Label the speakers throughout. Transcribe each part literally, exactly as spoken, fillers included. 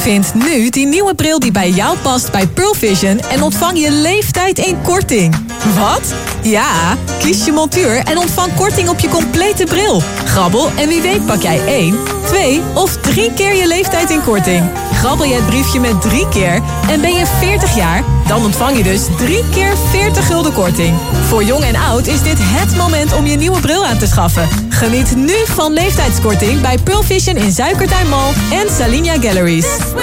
Speaker 1: Vind nu die nieuwe bril die bij jou past bij Pearl Vision en ontvang je leeftijd in korting. Wat? Ja, kies je montuur en ontvang korting op je complete bril. Grabbel en wie weet pak jij één, twee of drie keer je leeftijd in korting. Grabbel je het briefje met drie keer en ben je veertig jaar... dan ontvang je dus drie keer veertig gulden korting. Voor jong en oud is dit het moment om je nieuwe bril aan te schaffen. Geniet nu van leeftijdskorting bij Pearl Vision in Zuikertuin Mall en Salinia Galleries.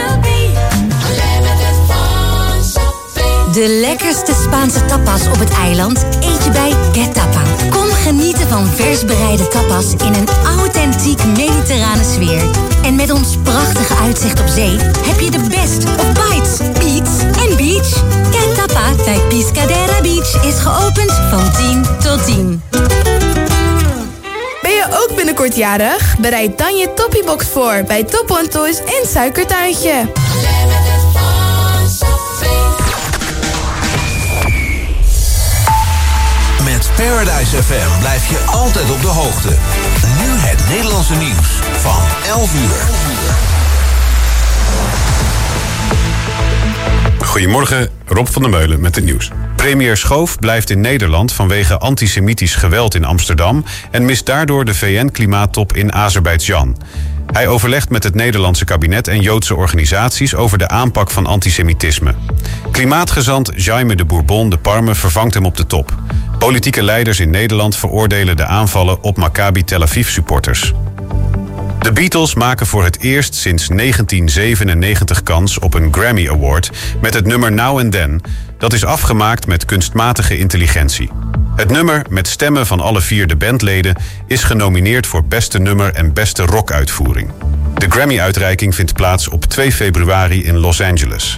Speaker 2: De lekkerste Spaanse tapas op het eiland eet je bij Get Tapa. Kom genieten van vers bereide tapas in een authentiek mediterrane sfeer. En met ons prachtige uitzicht op zee heb je de best of bites, beats en beach. Get Tapa bij Piscadera Beach is geopend van tien tot tien.
Speaker 3: Ben je ook binnenkort jarig? Bereid dan je Toppybox voor bij Top One Toys en Suikertuintje.
Speaker 4: Met Paradise F M blijf je altijd op de hoogte. Nu het Nederlandse nieuws van elf uur.
Speaker 5: Goedemorgen, Rob van der Meulen met het nieuws. Premier Schoof blijft in Nederland vanwege antisemitisch geweld in Amsterdam en mist daardoor de V N-klimaattop in Azerbeidzjan. Hij overlegt met het Nederlandse kabinet en Joodse organisaties over de aanpak van antisemitisme. Klimaatgezant Jaime de Bourbon de Parme vervangt hem op de top. Politieke leiders in Nederland veroordelen de aanvallen op Maccabi Tel Aviv supporters. De Beatles maken voor het eerst sinds negentien zevenennegentig kans op een Grammy Award met het nummer Now and Then. Dat is afgemaakt met kunstmatige intelligentie. Het nummer, met stemmen van alle vier de bandleden, is genomineerd voor beste nummer en beste rockuitvoering. De Grammy-uitreiking vindt plaats op twee februari in Los Angeles.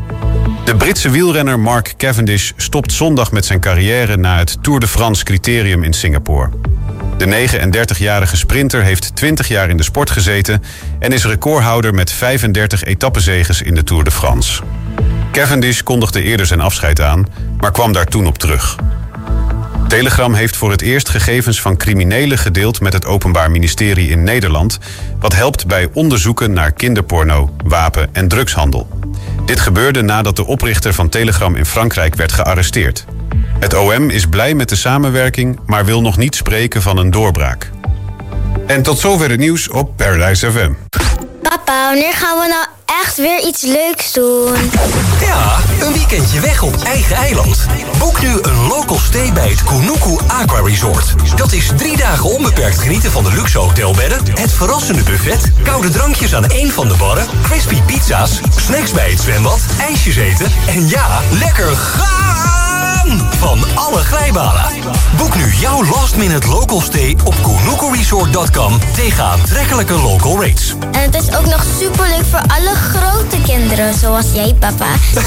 Speaker 5: De Britse wielrenner Mark Cavendish stopt zondag met zijn carrière na het Tour de France criterium in Singapore. De negenendertigjarige sprinter heeft twintig jaar in de sport gezeten en is recordhouder met vijfendertig etappezeges in de Tour de France. Cavendish kondigde eerder zijn afscheid aan, maar kwam daar toen op terug. Telegram heeft voor het eerst gegevens van criminelen gedeeld met het Openbaar Ministerie in Nederland, wat helpt bij onderzoeken naar kinderporno, wapen- en drugshandel. Dit gebeurde nadat de oprichter van Telegram in Frankrijk werd gearresteerd. Het O M is blij met de samenwerking, maar wil nog niet spreken van een doorbraak. En tot zover het nieuws op Paradise F M.
Speaker 6: Papa, wanneer gaan we nou echt weer iets leuks doen?
Speaker 7: Ja, een weekendje weg op eigen eiland. Boek nu een local stay bij het Kunuku Aqua Resort. Dat is drie dagen onbeperkt genieten van de luxe hotelbedden, het verrassende buffet, koude drankjes aan één van de barren, crispy pizza's, snacks bij het zwembad, ijsjes eten en ja, lekker gaan van alle glijbanen. Boek nu jouw last minute local stay op kunuku resort dot com tegen aantrekkelijke local rates.
Speaker 6: En het is ook nog superleuk voor alle grote kinderen, zoals jij, papa.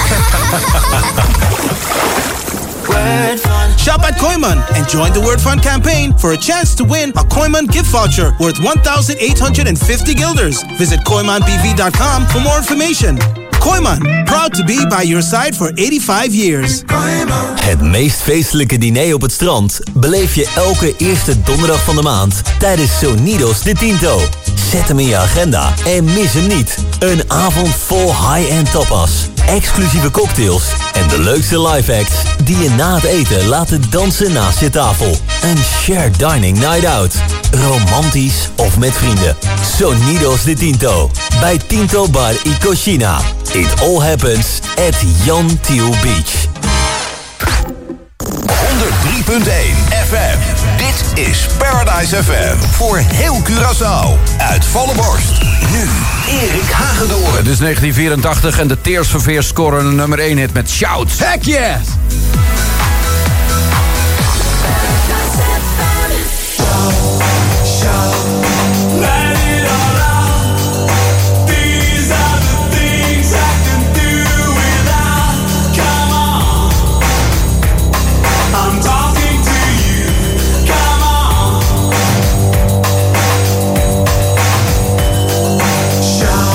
Speaker 8: Shop at Koiman and join the Word Fund campaign for a chance to win a Koiman gift voucher worth one thousand eight hundred fifty guilders. Visit koiman b v dot com for more information. Koiman, proud to be by your side for eighty-five years.
Speaker 9: Het meest feestelijke diner op het strand beleef je elke eerste donderdag van de maand tijdens Sonidos de Tinto. Zet hem in je agenda en mis hem niet. Een avond vol high-end tapas, exclusieve cocktails en de leukste live acts die je na het eten laten dansen naast je tafel. Een shared dining night out. Romantisch of met vrienden. Sonidos de Tinto. Bij Tinto Bar y Cocina. It all happens at Jan Thiel Beach.
Speaker 4: honderd drie punt één F M. Dit is Paradise F M. Voor heel Curaçao. Uit volle borst. Nu Erik Hagedorn.
Speaker 10: Het is negentien vierentachtig en de Tears for Fears scoren een nummer één hit met Shouts.
Speaker 11: Heck yes!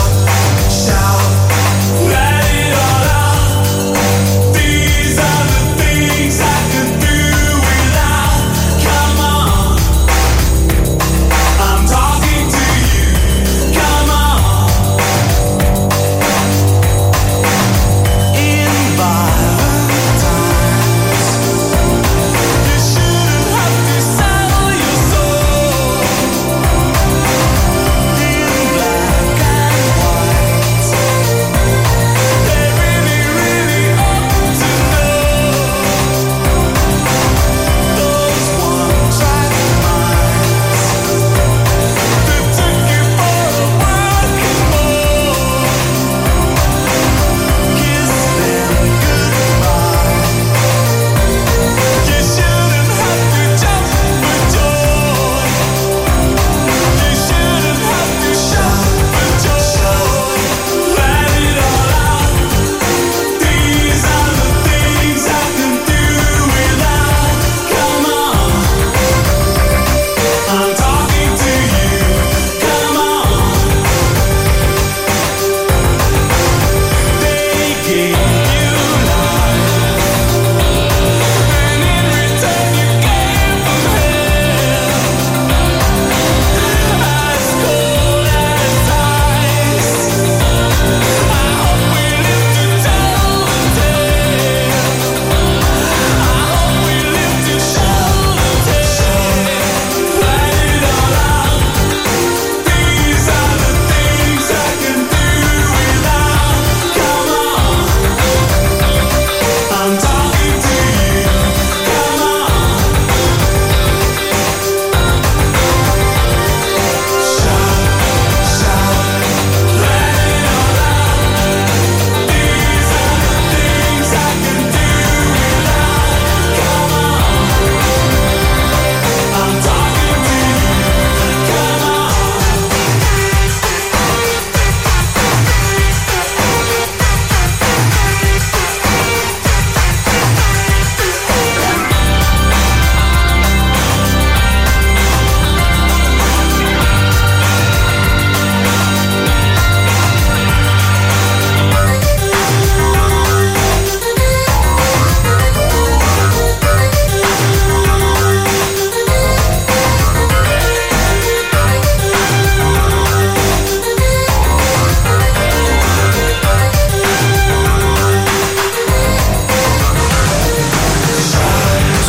Speaker 12: These are the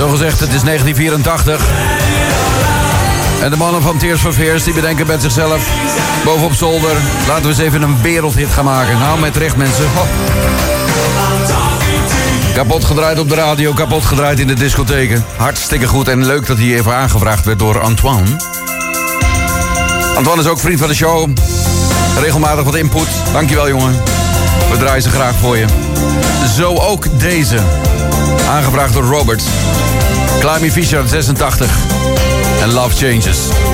Speaker 10: Zo gezegd, het is negentien vierentachtig. En de mannen van Tears for Fears die bedenken met zichzelf... bovenop zolder, laten we eens even een wereldhit gaan maken. Nou, met recht mensen. Oh. Kapot gedraaid op de radio, kapot gedraaid in de discotheken. Hartstikke goed en leuk dat hij even aangevraagd werd door Antoine. Antoine is ook vriend van de show. Regelmatig wat input. Dankjewel, jongen. We draaien ze graag voor je. Zo ook deze. Aangevraagd door Robert. Climby Fisher zesentachtig. En Love Changes.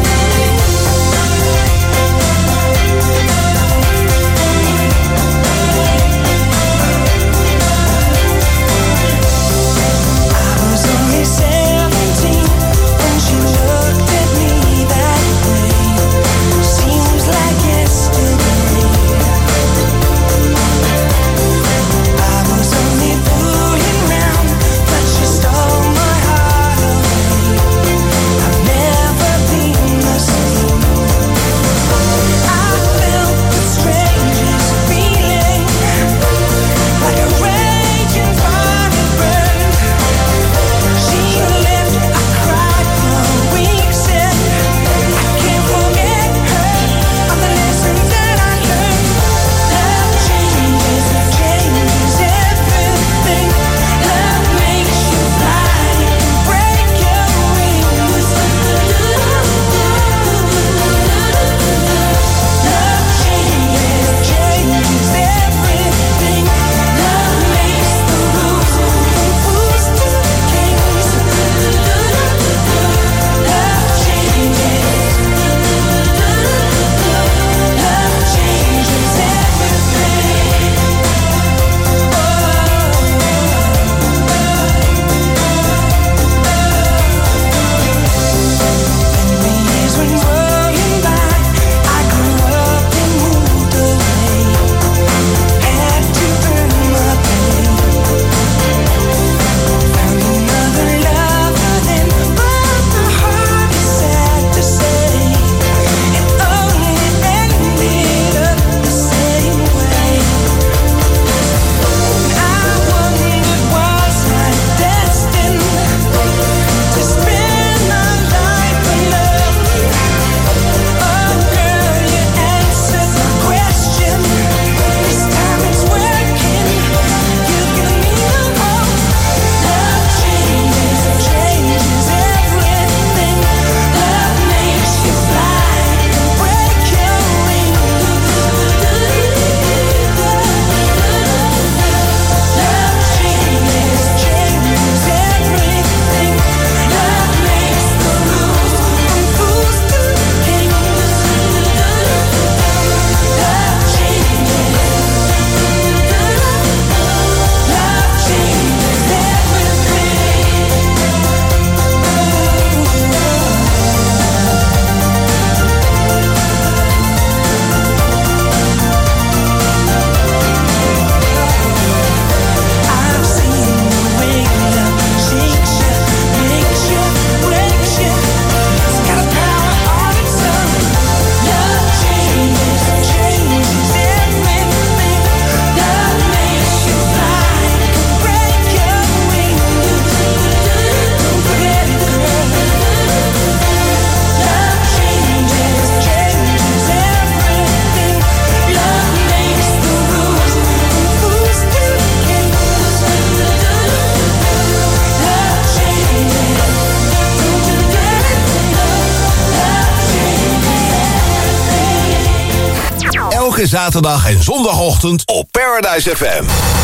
Speaker 4: Elke zaterdag en zondagochtend op Paradise F M.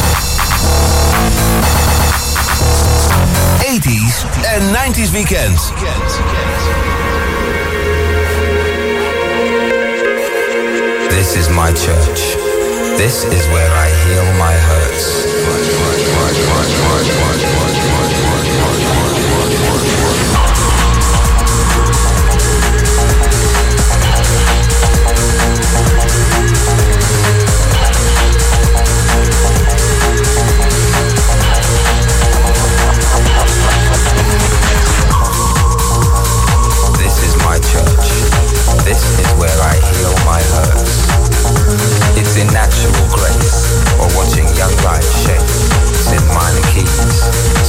Speaker 4: eighties en nineties weekend.
Speaker 11: This is my church. This is where I heal my hurts. This is where I heal my hurts. It's in natural grace, or watching young life shape. It's in minor keys.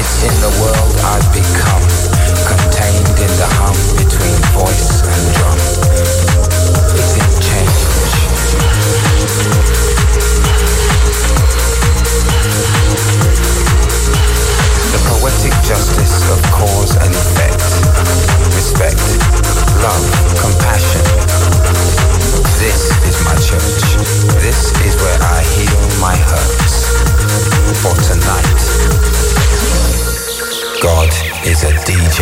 Speaker 11: It's in the world I've become, contained in the hum between voice and drum. It's in change. The poetic justice of cause and effect. Respect, love, compassion. This is my church. This is where I heal my hurts. For tonight, God is a D J.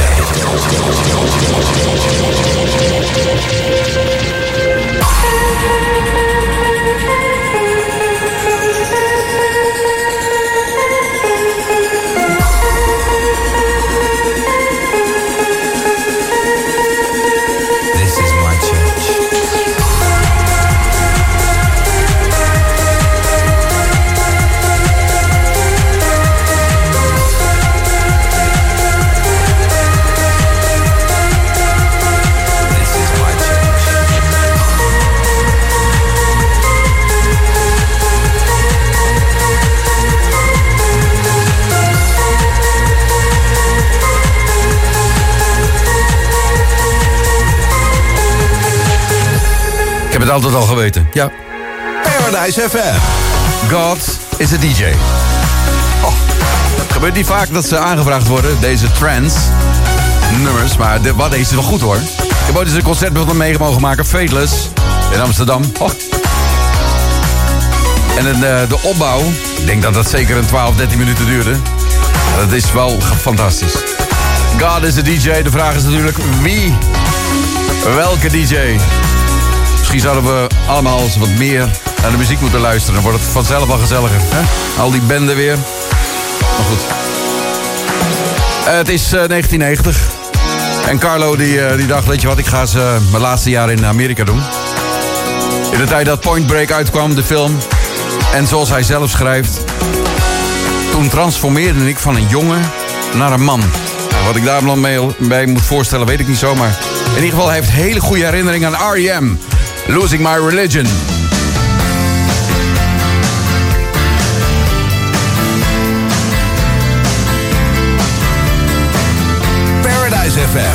Speaker 10: Ik heb het altijd al geweten. Ja.
Speaker 4: Paradise F M.
Speaker 10: God is a D J. Oh, het gebeurt niet vaak dat ze aangevraagd worden, deze trance nummers. Maar de, wat, deze is wel goed hoor. Ik heb ooit eens een concert met hem mee mogen maken, Fateless, in Amsterdam. Oh. En de, de opbouw, ik denk dat dat zeker een twaalf, dertien minuten duurde. Maar dat is wel fantastisch. God is a D J. De vraag is natuurlijk wie? Welke D J? Misschien zouden we allemaal eens wat meer naar de muziek moeten luisteren. Dan wordt het vanzelf wel gezelliger. Hè? Al die benden weer. Maar goed. Uh, het is uh, negentien negentig. En Carlo die, uh, die dacht, weet je wat, ik ga eens uh, mijn laatste jaar in Amerika doen. In de tijd dat Point Break uitkwam, de film. En zoals hij zelf schrijft. Toen transformeerde ik van een jongen naar een man. Nou, wat ik daar dan mee, mee moet voorstellen, weet ik niet zo. Maar in ieder geval, hij heeft hele goede herinneringen aan R E M. Losing My Religion.
Speaker 4: Paradise F M.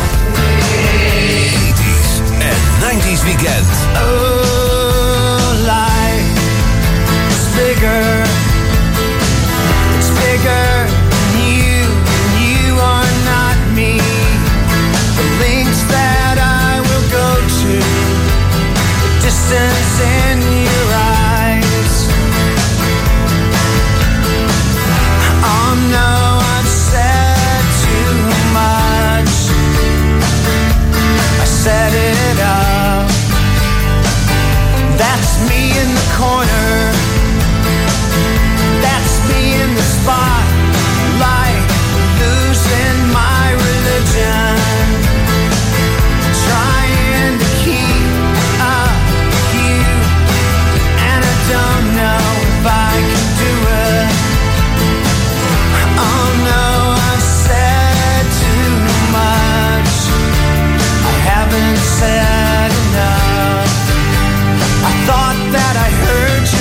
Speaker 4: eighties and nineties weekend.
Speaker 12: Oh, life is bigger. It's bigger than you. And you are not me. The links that I will go to. Distance in your eyes. Oh no, I've said too much. I set it up. That's me in the corner. That's me in the spotlight. Losing my religion. Trying to keep up. Don't know if I can do it. Oh no, I've said too much. I haven't said enough. I thought that I heard you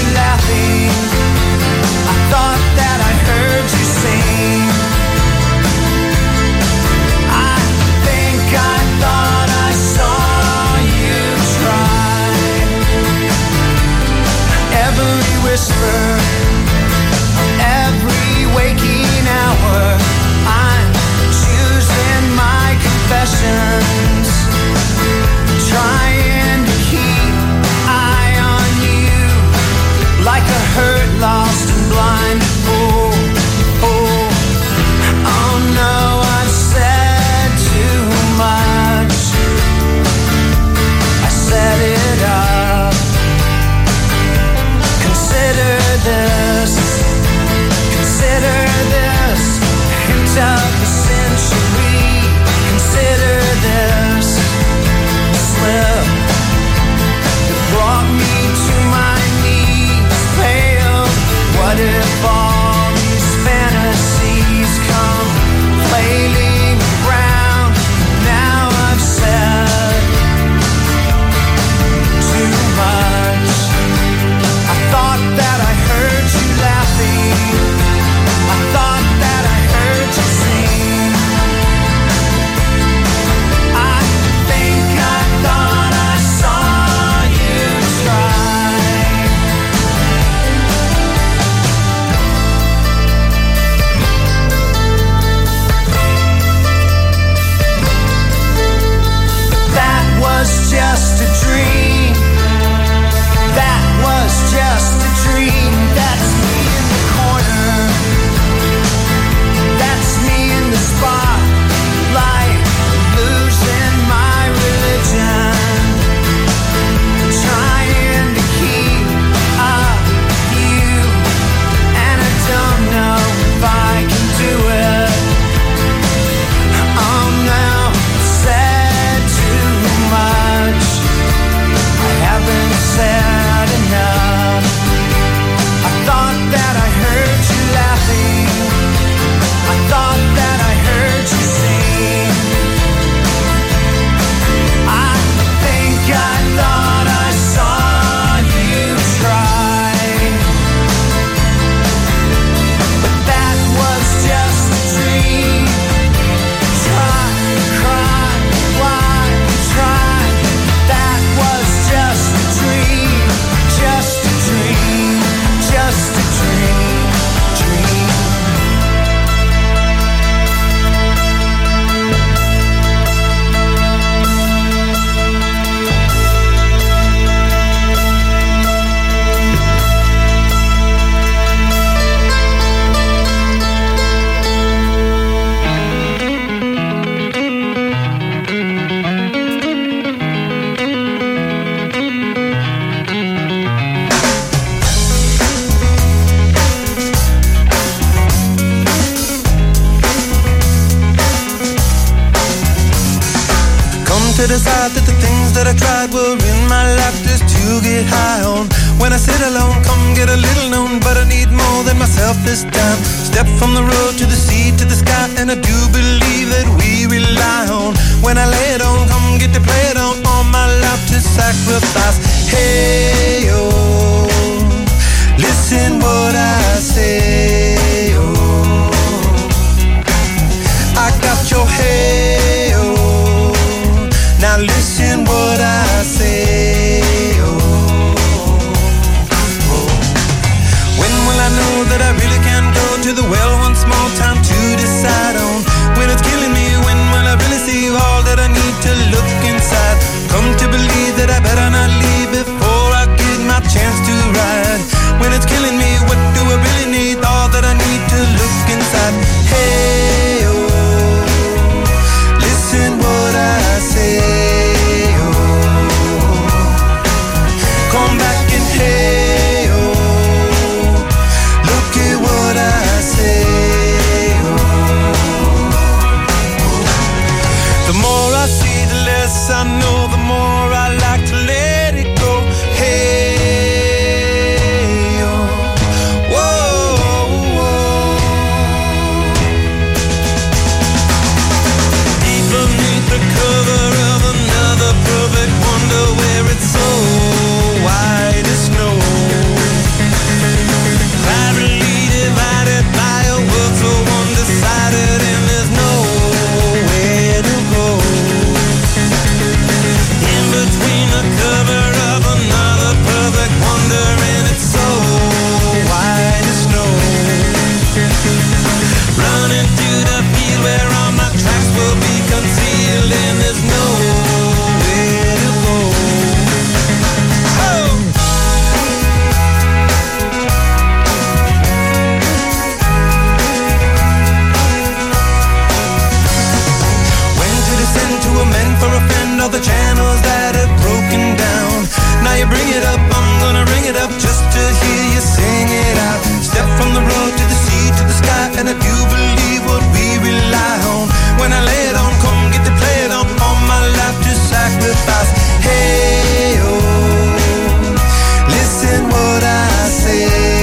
Speaker 12: ride were in my life just to get high on. When I sit alone, come get a little known, but I need more than myself this time. Step from the road to the sea to the sky, and I do believe that we rely on. When I lay it on, come get to play it on, all my life to sacrifice. Hey, oh, listen what I say, oh. I got your hey, oh, now listen what I say, oh, oh. When will I know that I really can go to the well one small time to decide on? When it's killing me, when will I really see all that I need to look inside? Come to believe that I better not leave before I get my chance to ride. When it's killing me, what do I really need? All that I need to look inside. Hey, oh, listen what I say, oh. Come back and hey, oh, look at what I say, oh. The more I see, the less I know, the more I like to let it go. Hey, oh, whoa, whoa. Deep beneath the cover of another perfect wonder, where it's so white as snow, privately divided by a world so undecided, and there's nowhere to go. In between the cover of another perfect wonder, and it's so white as snow, running through the field where all my tracks will be concealed, and there's nowhere to go. Oh! When to descend to amend for a friend all the channels that have broken down. Now you bring it up, I'm gonna ring it up just to hear you sing it out. Step from the road to the sea to the sky, and I do believe what we rely on. When I lay it on, come get to play it on, all my life to sacrifice. Hey, oh, listen what I say,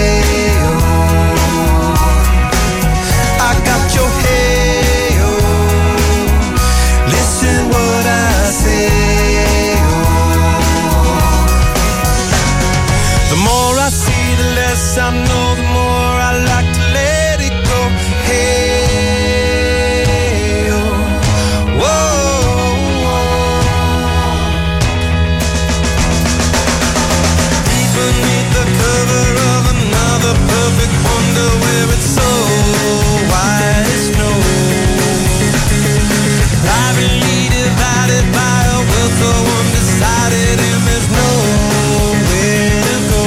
Speaker 12: oh. I got your hey, oh, listen what I say, oh. The more I see, the less I know, the more I like to let it go. Hey, oh, whoa, whoa. Deep beneath the cover of another perfect wonder, where it's so white as snow, privately divided by a world so undecided, and there's nowhere to go.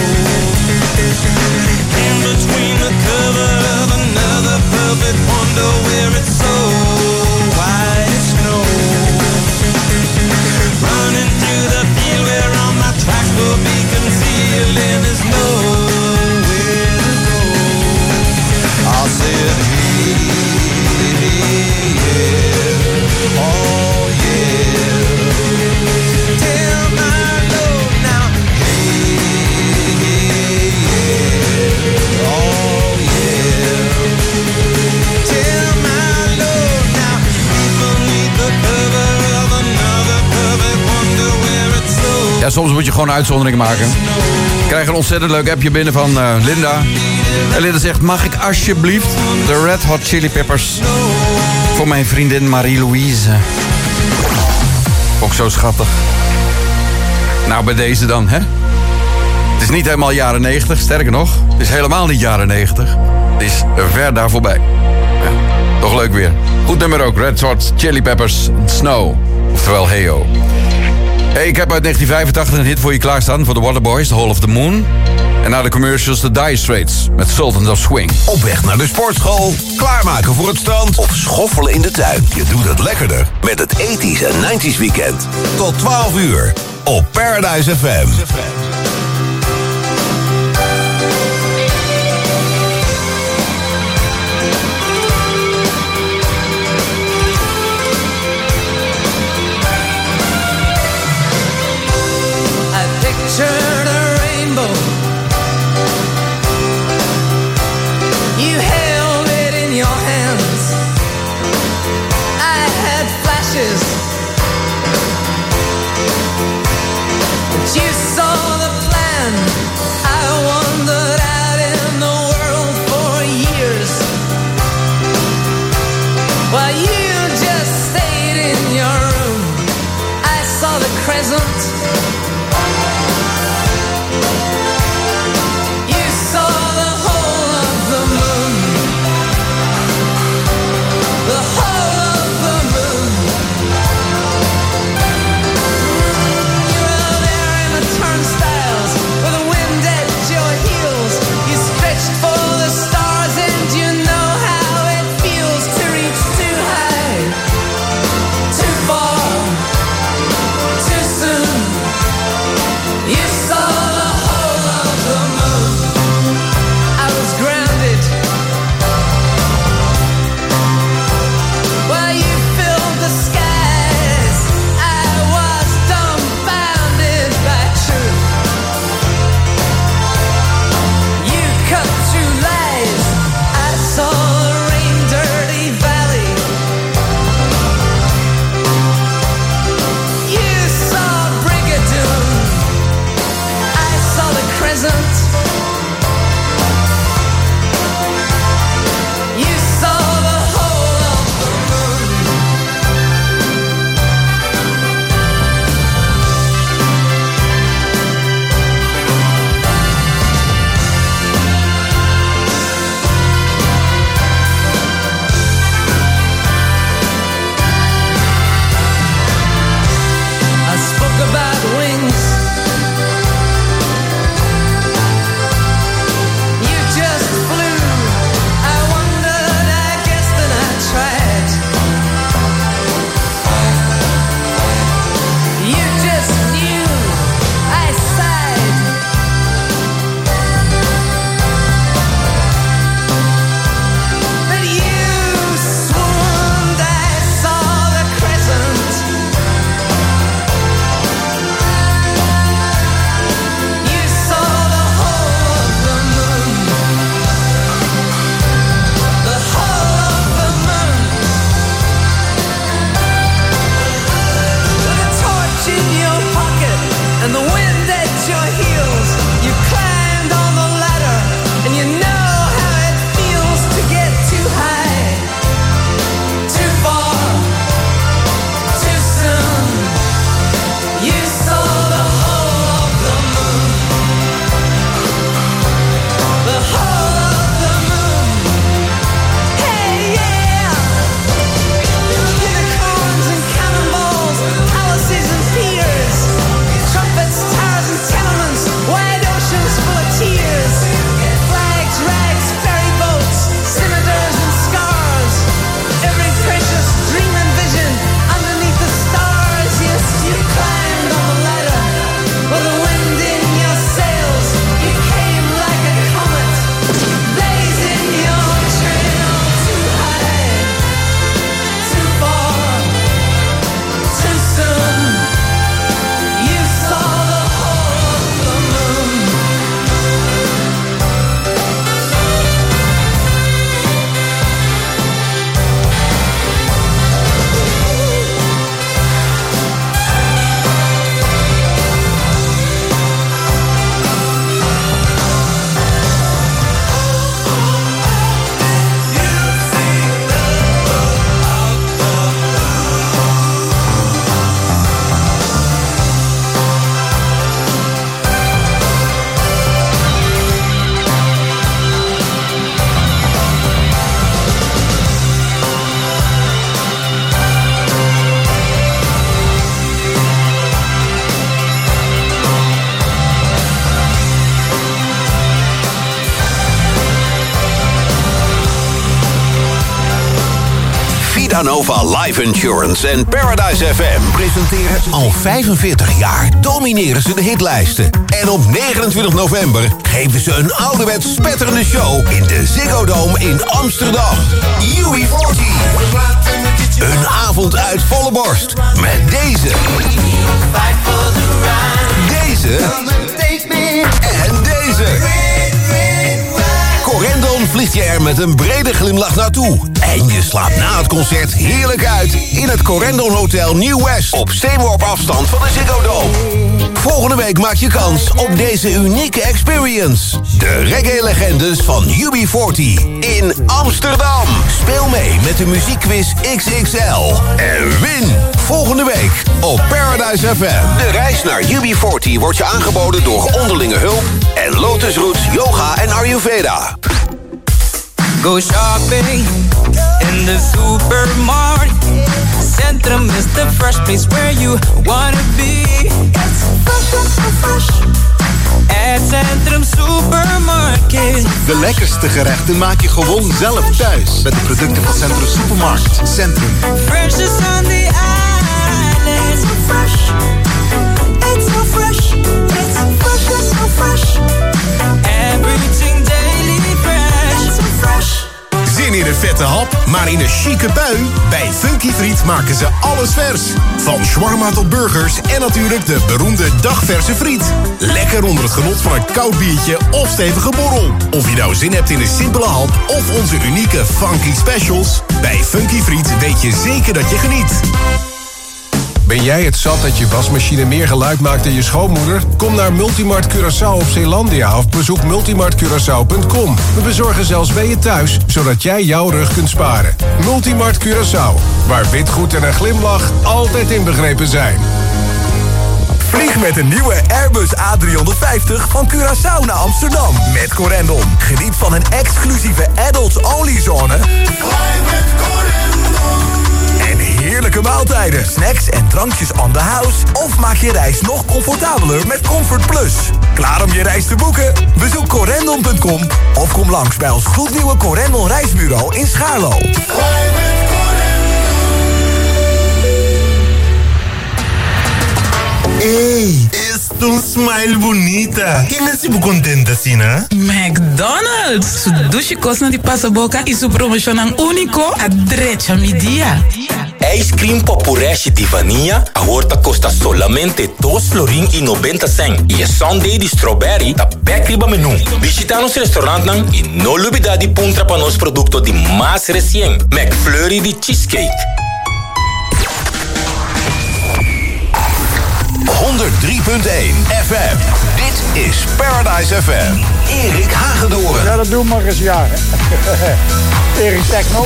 Speaker 12: In between the cover of another perfect wonder, where it's so white as snow, running through the field where all my tracks will be concealed, and there's nowhere to go. I said, hey, yeah, oh yeah, tell my Lord now, hey, yeah, oh yeah, tell my Lord now, deep beneath the cover of another perfect wonder, where it's so.
Speaker 10: Ja, soms moet je gewoon uitzonderingen maken. Ik krijg een ontzettend leuk appje binnen van uh, Linda. En Linda zegt, mag ik alsjeblieft de Red Hot Chili Peppers voor mijn vriendin Marie-Louise? Ook zo schattig. Nou, bij deze dan, hè? Het is niet helemaal jaren negentig, sterker nog. Het is helemaal niet jaren negentig. Het is ver daar voorbij. Ja, toch leuk weer. Goed nummer ook, Red Hot Chili Peppers, Snow. Oftewel Heyo. Hey, ik heb uit negentien vijfentachtig een hit voor je klaarstaan. Voor de Waterboys, The Hall of the Moon. En na de commercials de Dire Straits met Sultans of Swing.
Speaker 4: Op weg naar de sportschool, klaarmaken voor het strand of schoffelen in de tuin. Je doet het lekkerder met het eighties en nineties weekend. Tot twaalf uur op Paradise F M.
Speaker 13: crescent. You saw the whole of the moon, the whole of the moon. You were there in the turnstiles with the wind at your heels. You stretched for the stars and you know how it feels to reach too high, too far, too soon. You saw the whole of the moon. I was grounded while you filled the skies. I was dumbfounded by truth. You cut through lies. I saw the rain-dirty valley. You saw Brigadoon. I saw the crescent. You saw the whole of the moon. I spoke about wings. You just flew. I wondered, I guessed, and I tried. You just knew. I sighed. But you swooned. I saw the crescent. You saw the whole of the moon, the whole of the moon. With a torch in your pocket and the wind at your heels, you climbed on the ladder and you know how it feels to get too high, too far, too soon. You saw the whole of the moon, the whole of the moon. Hey, yeah. Unicorns and cannonballs, palaces and piers, trumpets, towers and tenements, wide oceans full of tears, flags, rags, ferry boats, scimitars and scars, every precious dream and vision underneath the stars. Yes, you climbed on the ladder with the wind in your sails. You came like a comet, blazing your trail too high, too far, too soon. You saw the whole of the moon.
Speaker 4: Vidanova Life Insurance en Paradise F M presenteren al vijfenveertig jaar domineren ze de hitlijsten. En op negenentwintig november geven ze een ouderwets spetterende show in de Ziggo Dome in Amsterdam. U B veertig. Een avond uit volle borst met deze, deze en deze. Corendon vliegt je er met een brede glimlach naartoe. En je slaapt na het concert heerlijk uit in het Corendon Hotel Nieuw West op steenworp afstand van de Ziggo Dome. Volg Volgende week maak je kans op deze unieke experience. De reggae-legendes van U B veertig in Amsterdam. Speel mee met de muziekquiz X X L. En win volgende week op Paradise F M. De reis naar U B veertig wordt je aangeboden door Onderlinge Hulp en Lotus Roots Yoga en Ayurveda.
Speaker 14: Go shopping in the supermarket. Centrum is the fresh place where you wanna be. It's fresh, so fresh. At Centrum Supermarket.
Speaker 15: De lekkerste gerechten maak je gewoon zelf thuis. Met de producten van Centrum Supermarkt. Centrum.
Speaker 14: Fresh is on the island. It's so fresh. It's so fresh. It's so fresh, it's so fresh. Everything daily fresh. It's so fresh.
Speaker 16: Zin in een vette hap, maar in een chique bui? Bij Funky Friet maken ze alles vers. Van shawarma tot burgers en natuurlijk de beroemde dagverse friet. Lekker onder het genot van een koud biertje of stevige borrel. Of je nou zin hebt in een simpele hap of onze unieke funky specials. Bij Funky Friet weet je zeker dat je geniet.
Speaker 17: Ben jij het zat dat je wasmachine meer geluid maakt dan je schoonmoeder? Kom naar Multimart Curaçao op Zeelandia of bezoek multimart curaçao punt com. We bezorgen zelfs bij je thuis, zodat jij jouw rug kunt sparen. Multimart Curaçao, waar witgoed en een glimlach altijd inbegrepen zijn.
Speaker 18: Vlieg met een nieuwe Airbus A driehonderdvijftig van Curaçao naar Amsterdam met Corendon. Geniet van een exclusieve adults-only zone en heerlijke maaltijden, snacks en drankjes on the house. Of maak je reis nog comfortabeler met Comfort Plus. Klaar om je reis te boeken? Bezoek corendon punt com of kom langs bij ons gloednieuwe Corendon reisbureau in Schaarlo.
Speaker 19: Hey, es tu smile bonita. Quem é esse contente assim, né?
Speaker 20: McDonald's. Su douche costa de passaboca e su promocionam único a drecha mi dia.
Speaker 21: Ice cream popureste de vanilla agora custa solamente dois florin e noventa cent. E a sundae de strawberry tá backriba menu. Visita nos restaurante e não olvida de puntra para nos produto de mais recente. McFlurry de cheesecake.
Speaker 4: honderd drie punt één F M. Dit is Paradise F M. Erik Hagedoorn.
Speaker 22: Ja, dat doen we maar eens ja. Erik Techno.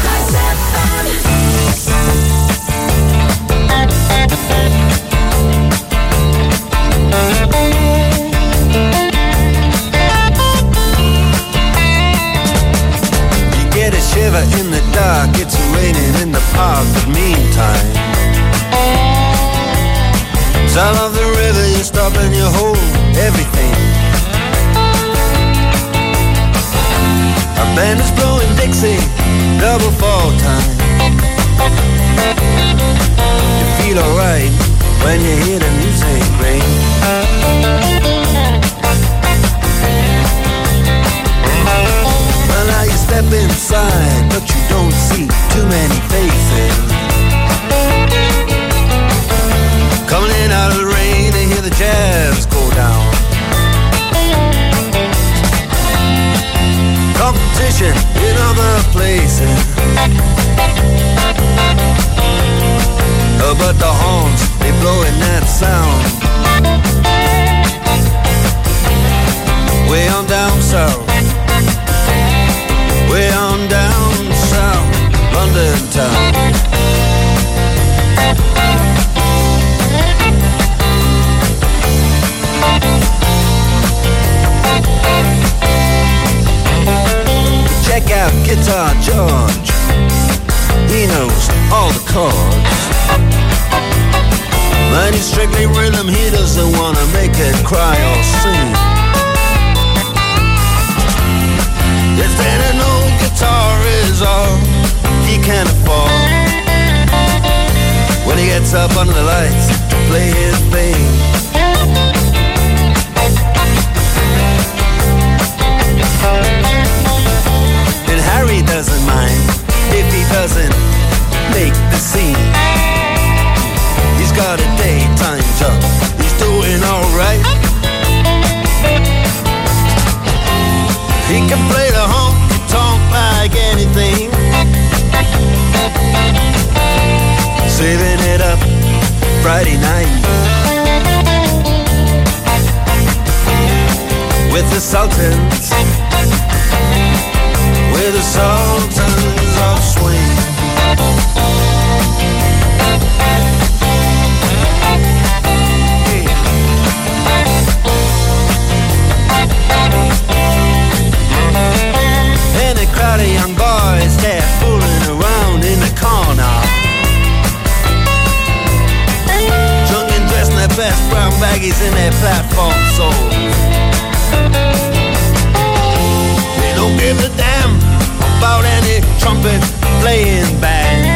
Speaker 12: You get a shiver in the dark, it's raining in the park, but meantime sound of the river, you stop and you hold everything. A band is blowing Dixie, double fall time. You feel alright when you hear the music ring. Well, now you step inside, but you don't see too many faces. Coming in out of the rain to hear the jazz go down. Competition in other places, oh, but the horns, they blowing that sound. Way on down south, way on down south, London town. Check out Guitar George, he knows all the chords. But he's strictly rhythm, he doesn't wanna make it cry or sing. If then an old guitar is all he can afford, when he gets up under the lights to play his thing, and Harry doesn't mind if he doesn't make the scene. He's got a daytime job, he's doing alright. He can play the honky-tonk like anything, saving it up Friday night. the Sultans. We're the Sultans of Swing. And a crowd of young boys, they're fooling around in the corner. Drunk and dressed in their best brown baggies in their platform soles. They don't give a damn about any trumpet playing band.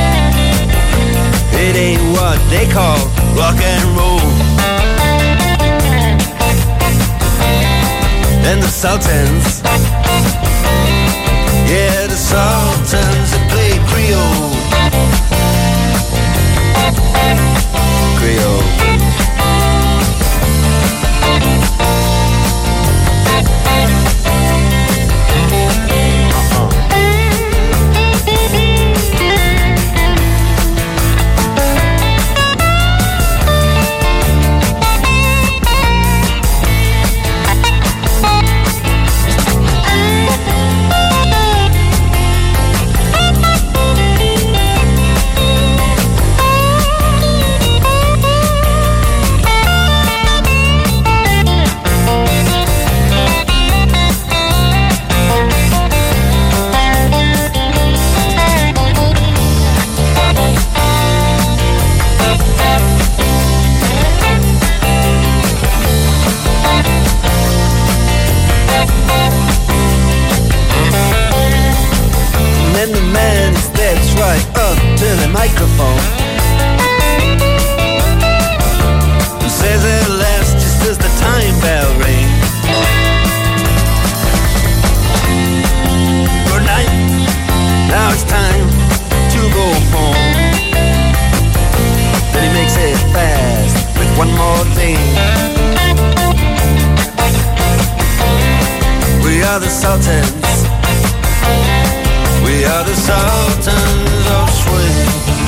Speaker 12: It ain't what they call rock and roll. And the Sultans, yeah, the Sultans that play Creole. Creole. Microphone says it lasts just as the time bell rings. Good night, now it's time to go home. Then he makes it fast with one more thing. We are the Sultans. We are the Sultans of Swing.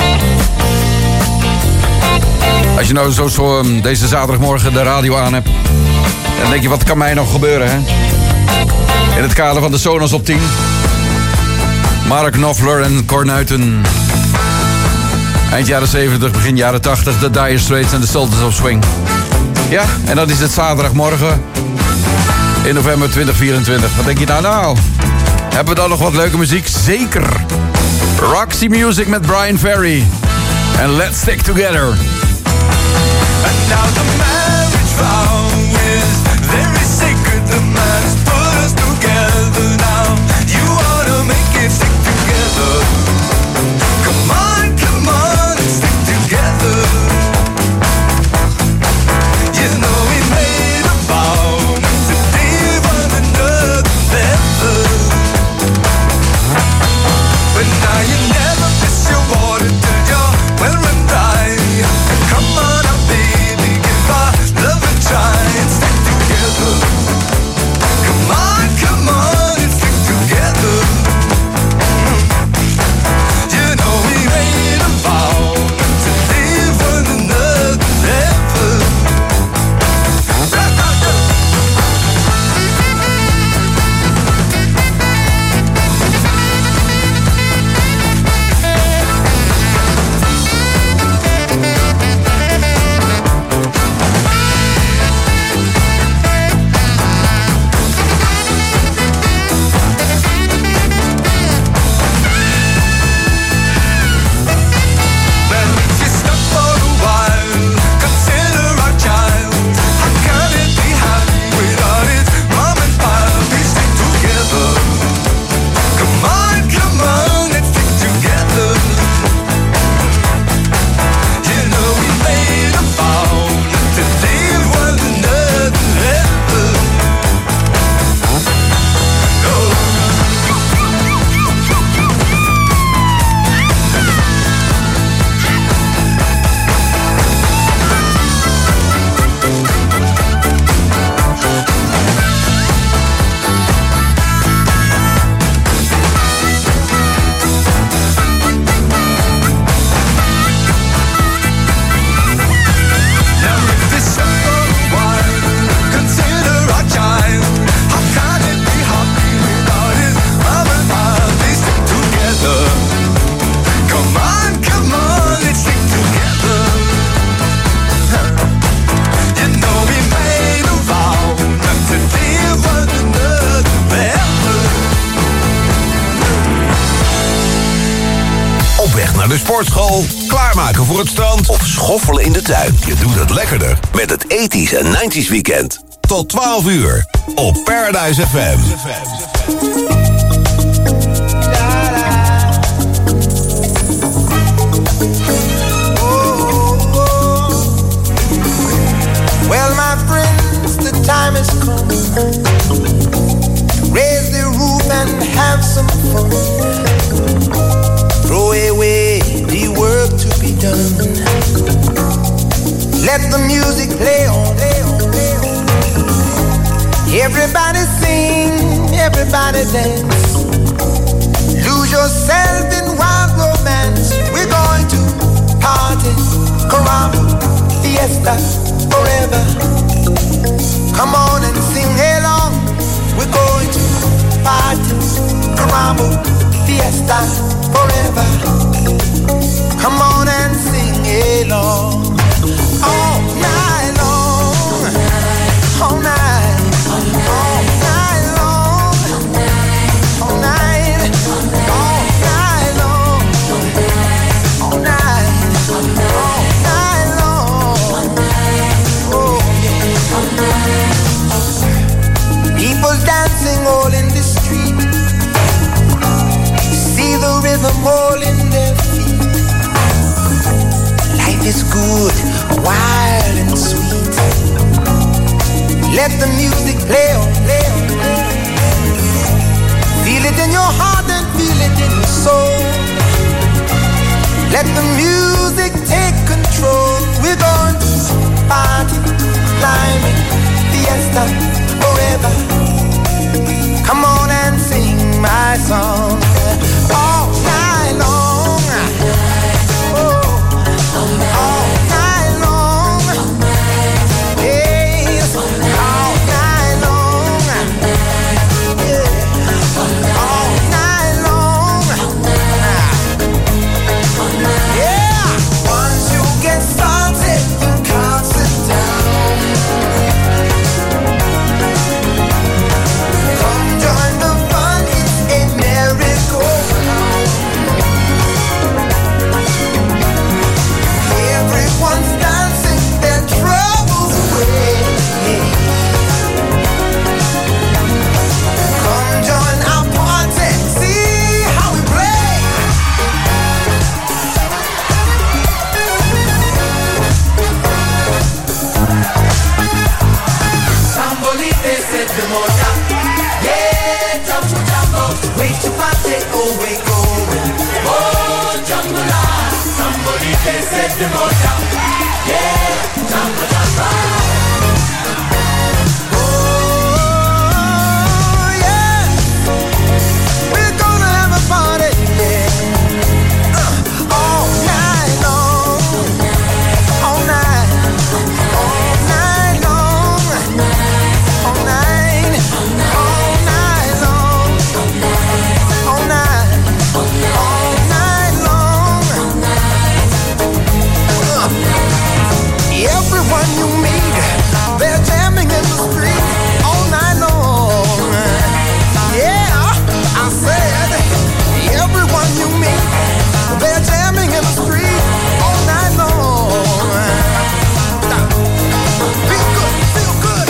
Speaker 10: Als je nou zo, zo um, deze zaterdagmorgen de radio aan hebt, dan denk je, wat kan mij nog gebeuren, hè? In het kader van de Sonos op tien. Mark Knopfler en Cornuiten. Eind jaren zeventig, begin jaren tachtig, de Dire Straits en de Sultans of Swing. Ja, en dan is het zaterdagmorgen in november twintig vierentwintig. Wat denk je nou nou? Hebben we dan nog wat leuke muziek? Zeker! Roxy Music met Brian Ferry. En Let's Stick Together.
Speaker 14: And now the marriage vow is very sacred. The man has put us together now. You ought to make it stick together. Come on, come on, and stick together. You know we made a vow to leave one another never. But now you never miss your water till you're well run dry. Come on up, baby, give our love a try and stick together. Come on, come on and stick together. You know we made a vow to leave one another never.
Speaker 4: de sportschool, klaarmaken voor het strand of schoffelen in de tuin. Je doet het lekkerder met het eighties en nineties weekend. Tot twaalf uur op Paradise F M.
Speaker 12: Well, my friends, the time has come to raise the roof and have some fun. Throw away the work to be done. Let the music play on. Everybody sing, everybody dance. Lose yourself in wild romance. We're going to party, caramba, fiesta, forever. Come on and sing along. We're going to party, caramba, fiesta, forever. Come on and sing along. All night long, all night, all night long, all night, all night long, all night, all night long. Oh yeah. People dancing all in the street. See the rhythm all in their feet. Life is good, wild and sweet. Let the music play on, play on, play on. Feel it in your heart and feel it in your soul. Let the music take control. We're going to party, climbing, fiesta, forever. Come on and sing my song all night long. Oh, all night long. Yes, all night long. Yeah, all night long. Yeah, once you get started, you can't sit down. Come join the fun, it's a merry-go-round. Everyone's dancing their troubles away. Come join our party, see how we play. Sambolite said the moja. Yeah, jumbo jumbo, wait to party, oh we going. Oh, jumbo la, Sambolite said the moja. Yeah, jumbo jumbo. Oh yeah, we're gonna have a party, yeah. Uh, all night long, all night, all night long, all night, all night long, all night, all night long. Uh, everyone you meet, they're jamming in the street all night long. Yeah, I said, everyone you meet, they're jamming in the street all night long. Feel good, feel good.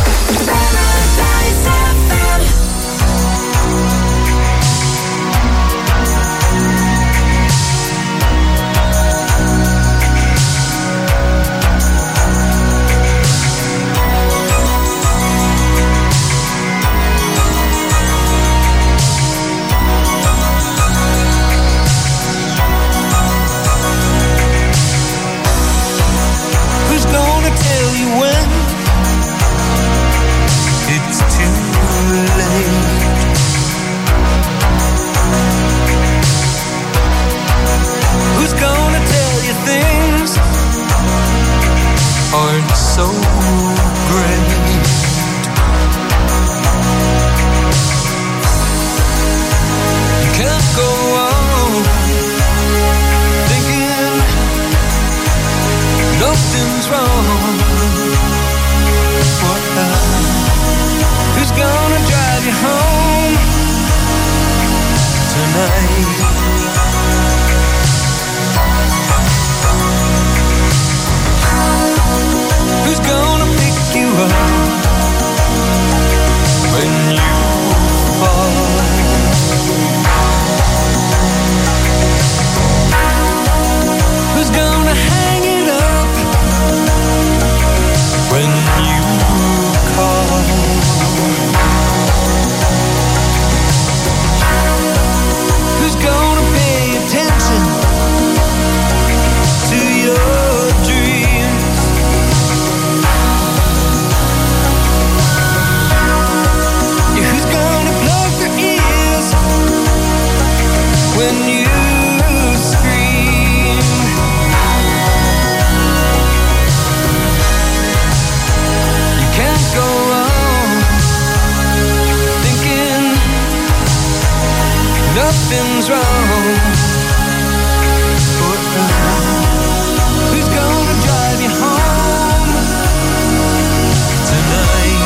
Speaker 12: Who's gonna tell you when it's too late? Who's gonna tell you things aren't so great? You can't go on thinking nothing's wrong. What who's gonna drive you home tonight? nothing's wrong. Who's gonna drive you home tonight?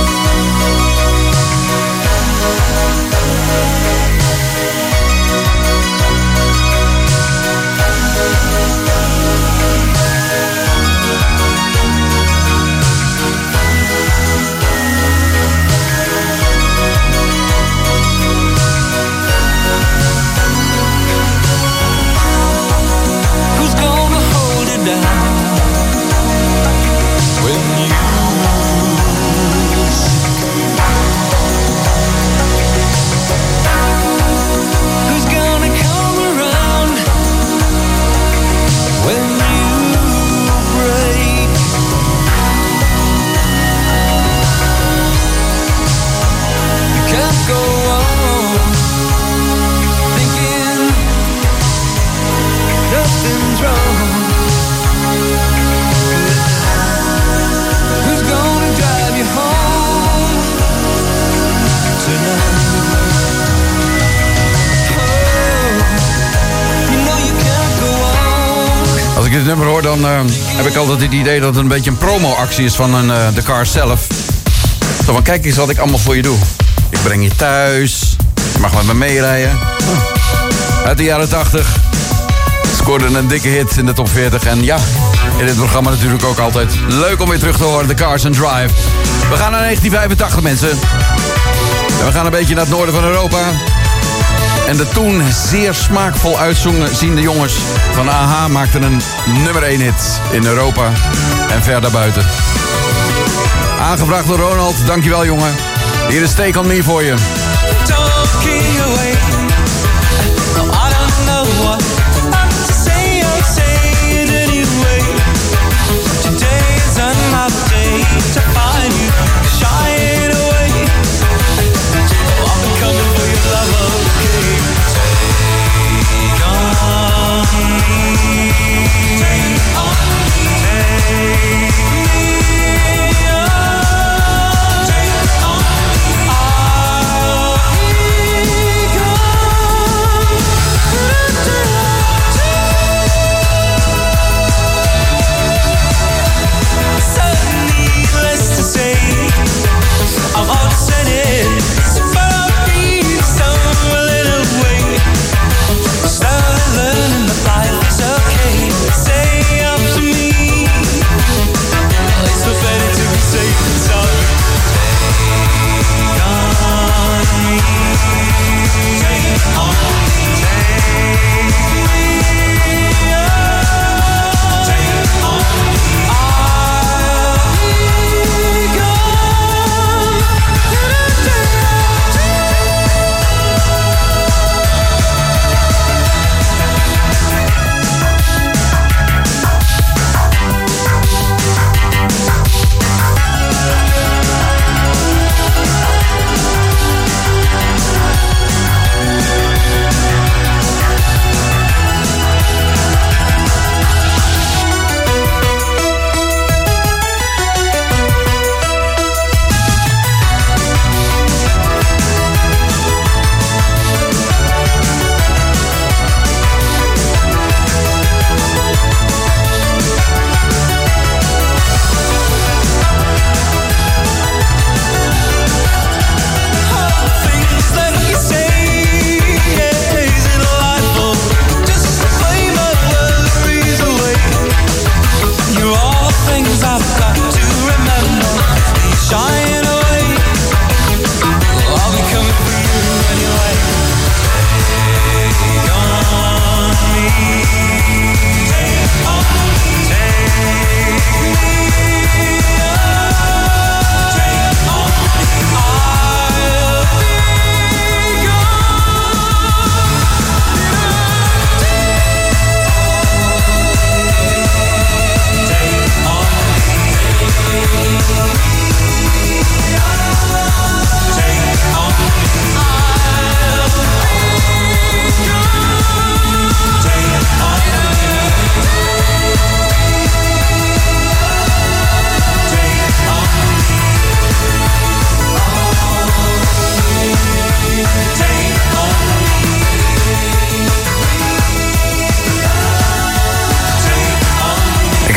Speaker 10: Als ik dit nummer hoor, dan uh, heb ik altijd het idee dat het een beetje een promo-actie is van een, uh, de Cars zelf. Zo van, kijk eens wat ik allemaal voor je doe. Ik breng je thuis, je mag met me meerijden. Uit de jaren tachtig scoorde een dikke hit in de top veertig. En ja, in dit programma natuurlijk ook altijd leuk om weer terug te horen, de Cars and Drive. We gaan naar negentien vijfentachtig, mensen. En we gaan een beetje naar het noorden van Europa. En de toen zeer smaakvol uitziende jongens van A H maakten een nummer één hit in Europa en ver daarbuiten. Aangevraagd door Ronald, dankjewel jongen. Hier is Take On Me voor je.
Speaker 12: Talking away. No, I don't know what to say. I'll say it anyway. Today is another day to find you shying away. Oh, I'm coming for your love, okay? Take on me. Take on me. Take me on. Take on me.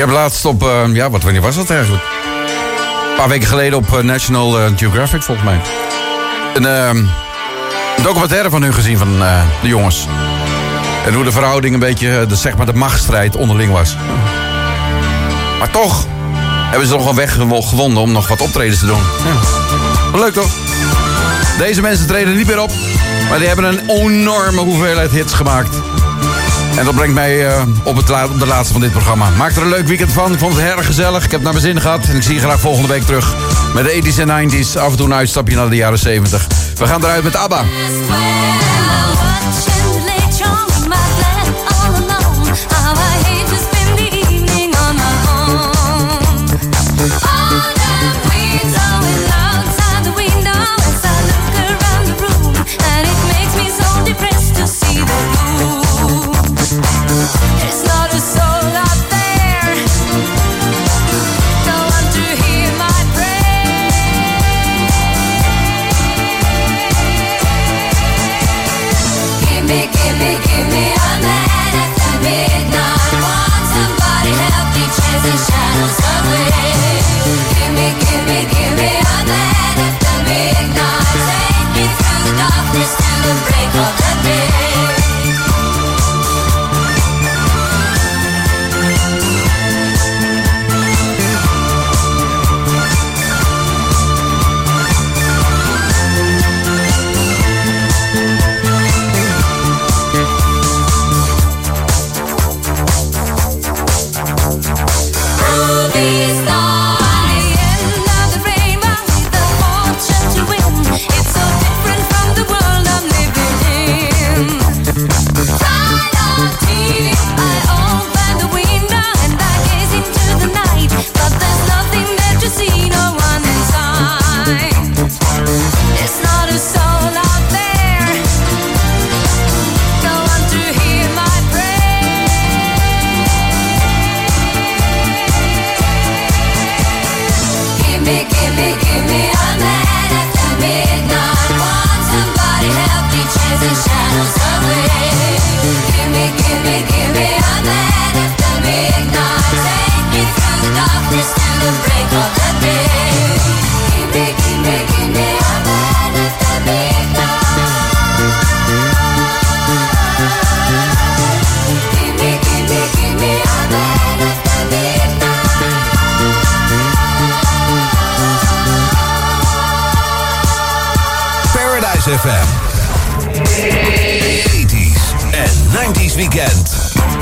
Speaker 10: heb laatst op, uh, ja, wat, wanneer was dat eigenlijk? Een paar weken geleden op uh, National uh, Geographic, volgens mij. Een, uh, een documentaire van hun gezien, van uh, de jongens. En hoe de verhouding een beetje, uh, de, zeg maar, de machtsstrijd onderling was. Maar toch hebben ze nog een weg gevonden om nog wat optredens te doen. Ja. Leuk toch? Deze mensen treden niet meer op, maar die hebben een enorme hoeveelheid hits gemaakt. En dat brengt mij uh, op, het la- op de laatste van dit programma. Maak er een leuk weekend van. Ik vond het erg gezellig. Ik heb het naar mijn zin gehad. En ik zie je graag volgende week terug met de tachtiger en negentiger. Af en toe een uitstapje naar de jaren zeventig. We gaan eruit met ABBA.
Speaker 14: It's not a soul out there. No one to hear my prayer. Give me, give me, give me a man after midnight. Want somebody help me chase the shadows away. Give me, give me, give me a man after midnight. Take me through the darkness to the break of the day.
Speaker 4: F M. tachtiger en negentiger weekend.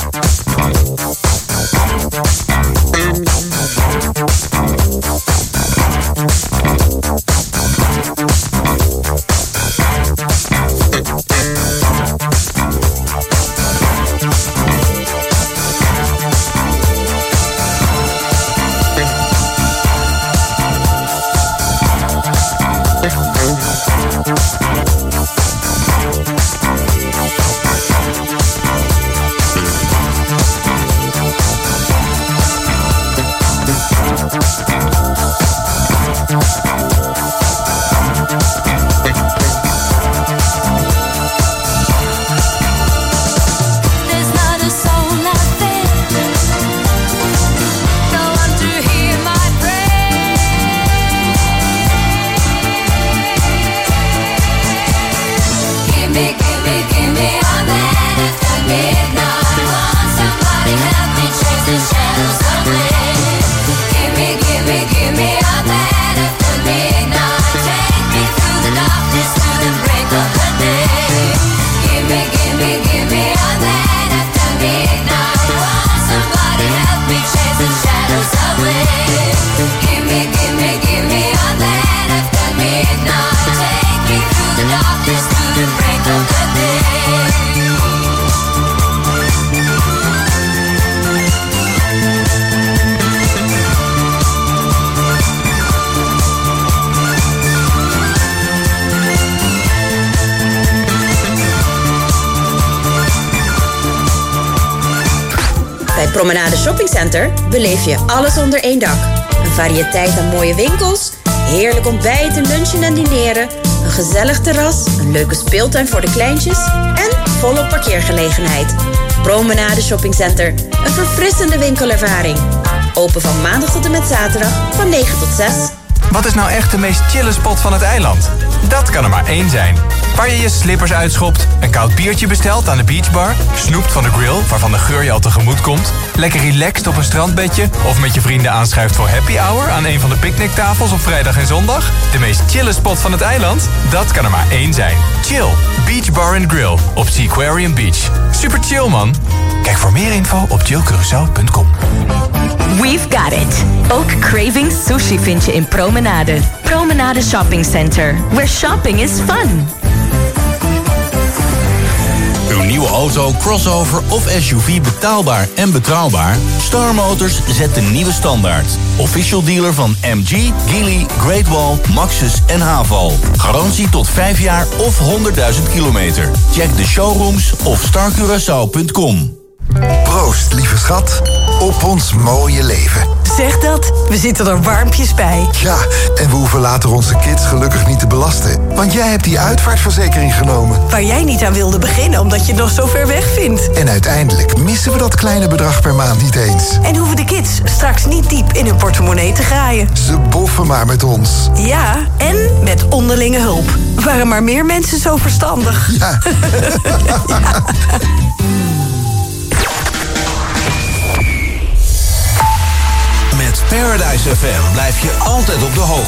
Speaker 1: Promenade Shoppingcenter beleef je alles onder één dak. Een variëteit aan mooie winkels, heerlijk ontbijten, lunchen en dineren, een gezellig terras, een leuke speeltuin voor de kleintjes en volop parkeergelegenheid. Promenade Shoppingcenter, een verfrissende winkelervaring. Open van maandag tot en met zaterdag van negen tot zes.
Speaker 2: Wat is nou echt de meest chille spot van het eiland? Dat kan er maar één zijn. Waar je je slippers uitschopt, een koud biertje bestelt aan de beachbar, snoept van de grill, waarvan de geur je al tegemoet komt, lekker relaxed op een strandbedje of met je vrienden aanschuift voor happy hour aan een van de picknicktafels op vrijdag en zondag. De meest chille spot van het eiland? Dat kan er maar één zijn. Chill, Beach Bar and Grill op Seaquarium Beach. Super chill, man. Kijk voor meer info op chill curaçao punt com.
Speaker 3: We've got it. Ook Craving Sushi vind je in Promenade. Promenade Shopping Center, where shopping is fun.
Speaker 23: Uw nieuwe auto, crossover of S U V betaalbaar en betrouwbaar? Star Motors zet de nieuwe standaard. Official dealer van M G, Geely, Great Wall, Maxus en Haval. Garantie tot vijf jaar of honderdduizend kilometer. Check de showrooms of star curaçao punt com.
Speaker 24: Proost, lieve schat, op ons mooie leven.
Speaker 25: Zeg dat, we zitten er warmpjes bij.
Speaker 24: Ja, en we hoeven later onze kids gelukkig niet te belasten. Want jij hebt die uitvaartverzekering genomen.
Speaker 25: Waar jij niet aan wilde beginnen, omdat je het nog zo ver weg vindt.
Speaker 24: En uiteindelijk missen we dat kleine bedrag per maand niet eens.
Speaker 25: En hoeven de kids straks niet diep in hun portemonnee te graaien.
Speaker 24: Ze boffen maar met ons.
Speaker 25: Ja, en met onderlinge hulp. Waren maar meer mensen zo verstandig.
Speaker 24: Ja.
Speaker 25: Ja.
Speaker 4: Met Paradise F M blijf je altijd op de hoogte